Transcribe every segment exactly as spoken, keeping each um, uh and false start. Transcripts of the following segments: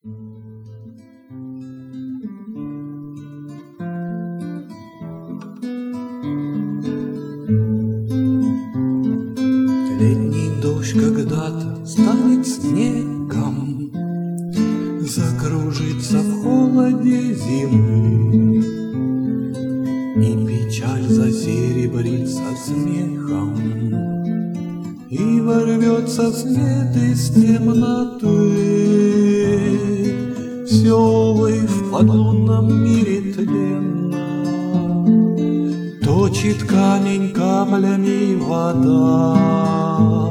Летний дождь когда-то станет снегом, закружится в холоде зимы, и печаль засеребрится смехом, и ворвется в свет из темноты. Все вы в подлунном мире тленно, точит камень каплями вода.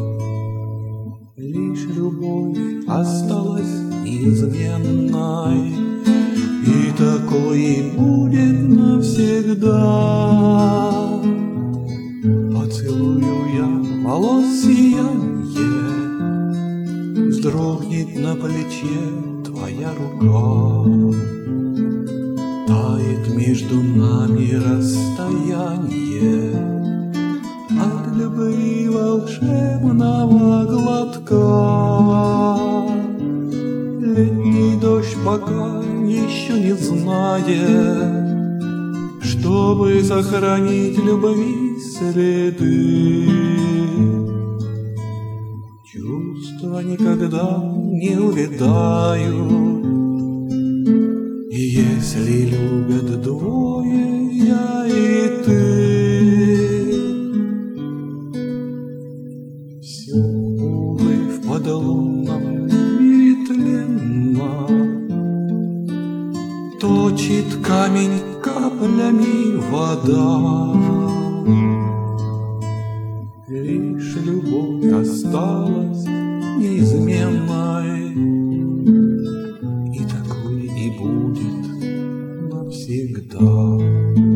Лишь любовь осталась неизменной, и такой и будет навсегда. Поцелую я волос сиянье, вздрогнет на плече твоя рука. Тает между нами расстояние от любви волшебного глотка. Летний дождь пока еще не знает, чтобы сохранить любви следы. Чувства никогда не увядают, и если любят двое, я и ты, все, увы, в подлунном мире тленно, точит камень каплями вода. Лишь любовь осталась неизменной, и такой и будет навсегда.